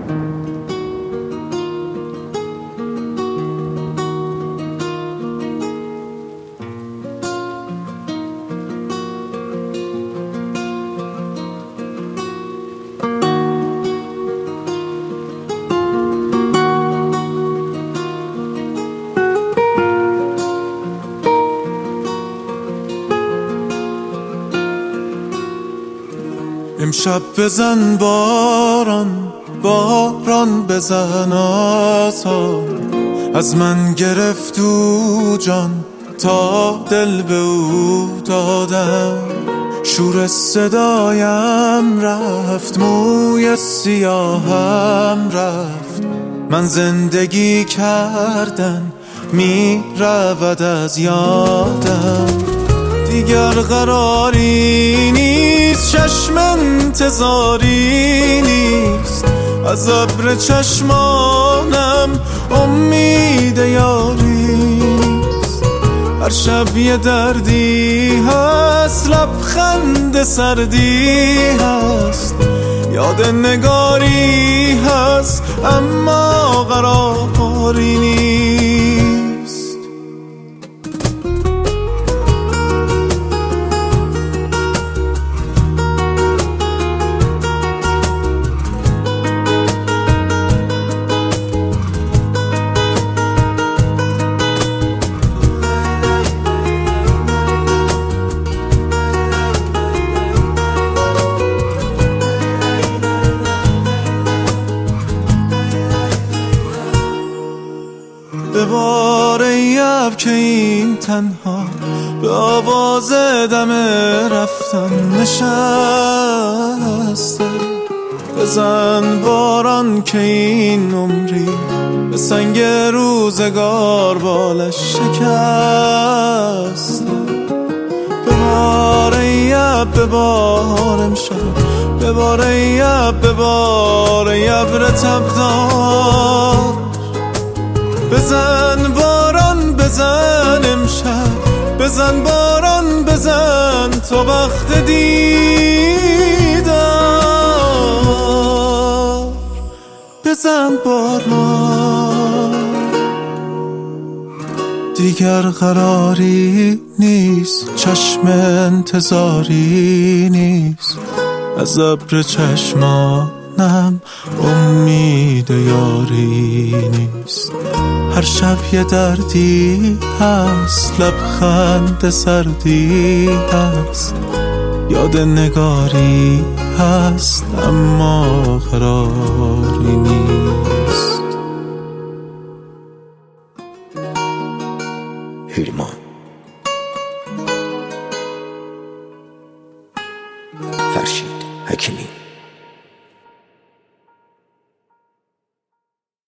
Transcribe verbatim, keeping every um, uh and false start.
امشب بزن باران، باران بزن آسان، از من گرفت او جان تا دل به او دادم. شور صدایم رفت، موی سیاهم رفت، من زندگی کردن می رود از یادم. دیگر قراری نیست، چشم انتظاری نیست، از ابر چشمانم امید یاریست. هر شب یه دردی هست، لبخند سردی هست، یاد نگاری هست اما قراری نیست. به بار یب که این تنها به آواز دم رفتن نشسته. بزن باران که این عمری به سنگ روزگار بالش شکسته. به بار یب به بار امشب، به بار یب به بار یبر تبدار. بزن باران بزن امشب، بزن باران بزن تا وقت دیدار. بزن باران، دیگر قراری نیست، چشم انتظاری نیست، از ابر چشمانم امید یاری نیست. هر شب یه دردی هست، لبخند سردی هست، یاد نگاری هست اما قراری نیست. هیلمان فرشید حکیمی.